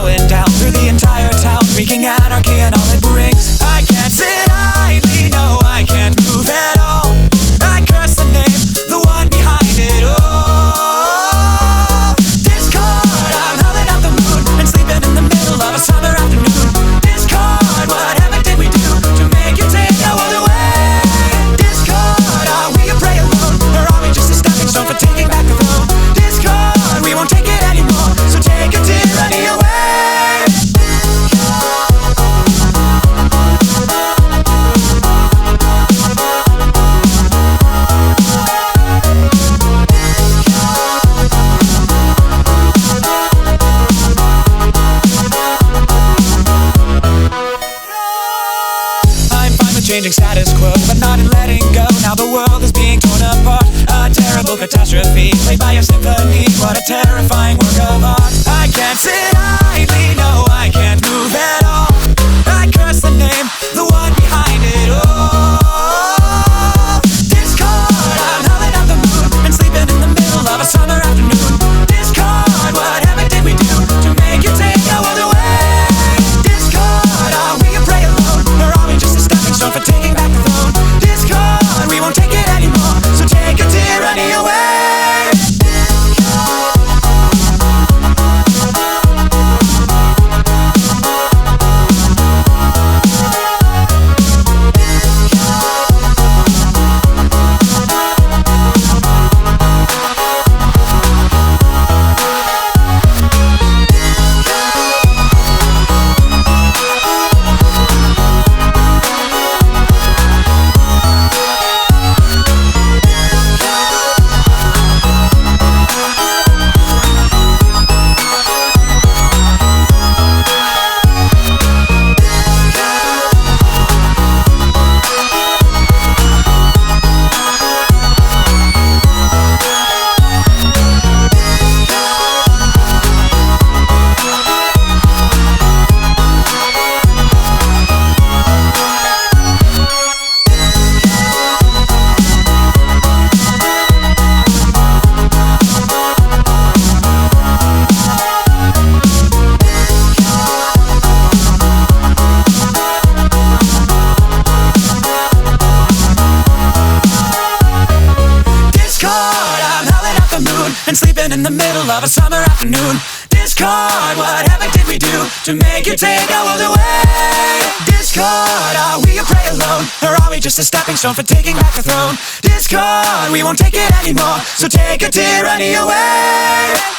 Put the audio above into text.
going down through the entire town, wreaking anarchy and all it brings. I can't sit idly, no, I can't move at all. I curse the name, the one behind it all. Discord, I'm howling out the moon and sleeping in the middle of a summer afternoon. Discord, whatever did we do to make you take our world away? Discord, are we a prey alone, or are we just a stepping stone for taking back the throne? Discord, we won't take it anymore, so take your tyranny away. Changing status quo, but not in letting go. Now the world is being torn apart, a terrible catastrophe played by a symphony. What a terrifying work of art. I can't sit idly, no, I can't move at all. I curse the name, the one behind it all. Discord, I'm howling out the moon and sleeping in the middle of a summer afternoon. Discord, whatever did we do to make you take our world away? Discord, are we a prey alone, or are we just a stepping stone for taking back the throne? Discord, we won't take it anymore, so take your tyranny away. And sleeping in the middle of a summer afternoon. Discord, whatever did we do to make you take our world away? Discord, are we a prey alone, or are we just a stepping stone for taking back the throne? Discord, we won't take it anymore, so take your tyranny away.